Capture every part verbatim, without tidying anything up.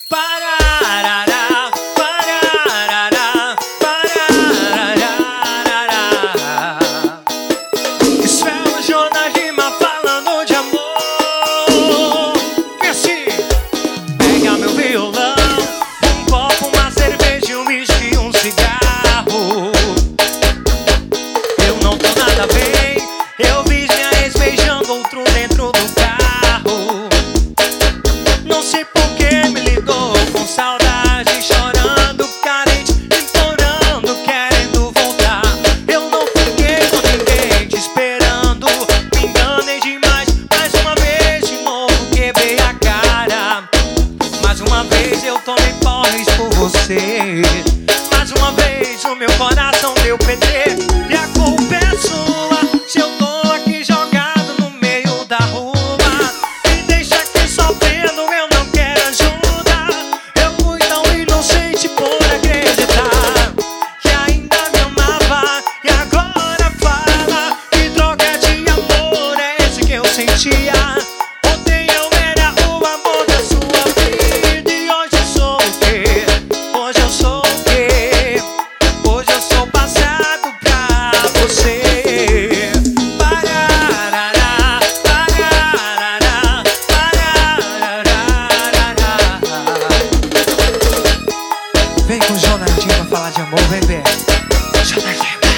Pararará, pararará, pararará. Isso é o Jonas Lima falando de amor. E assim, pega meu violão, um copo, uma cerveja, um whisky e um cigarro. Eu não tô nada bem, eu vi minha ex beijando outro dentro do carro. Não sei por que me ligou com saudade, chorando, carente, implorando, querendo voltar. Eu não fiquei com ninguém te esperando, me enganei demais. Mais uma vez de novo quebrei a cara. Mais uma vez eu tomei porres por você. Mais uma vez o meu coração deu P T. E a culpa é sua se eu tô aqui jogado no meio da rua. Me deixa aqui sofrendo, eu não quero ajuda. Eu fui tão inocente por acreditar que ainda me amava. E agora fala que droga de amor é esse que eu sentia. Ontem eu era o amor da sua vida. E hoje eu sou o quê? Hoje eu sou o quê? Hoje eu sou passado pra você. Pararará, pararará, pararará. Vem com o Jonas Lima falar de amor, vem ver. Jonas Lima.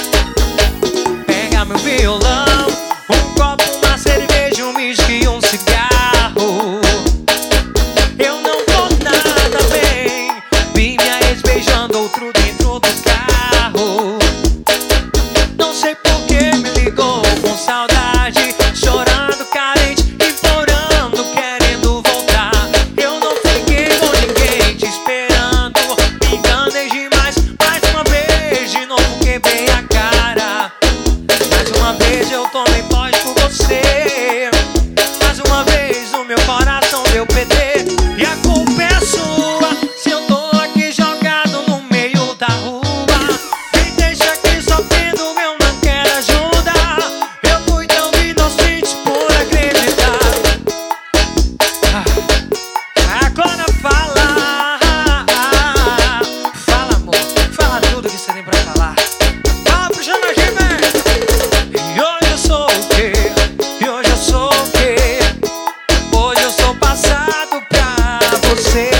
Pega meu violão, um copo, uma cerveja, um whisky e um cigarro. Eu não tô nada bem, vi minha ex beijando outro dentro do carro. Não sei por que me ligou com saudade, chorando, carente, implorando, querendo voltar. Eu não fiquei com ninguém te esperando, me enganei demais. Mais uma vez de novo quebrei a cara. Mais uma vez eu tomei pós por você. Mais uma vez o meu coração deu P T. E a culpa é sua se eu tô aqui jogado no meio da rua. Me deixa aqui sofrendo, eu não quero ajuda. Eu fui tão inocente por acreditar. Ah, agora fala. Fala, amor, fala tudo que você tem pra falar. Fala pro Jonas Lima. E hoje eu sou o quê? E hoje eu sou o quê? Hoje eu sou passado pra você.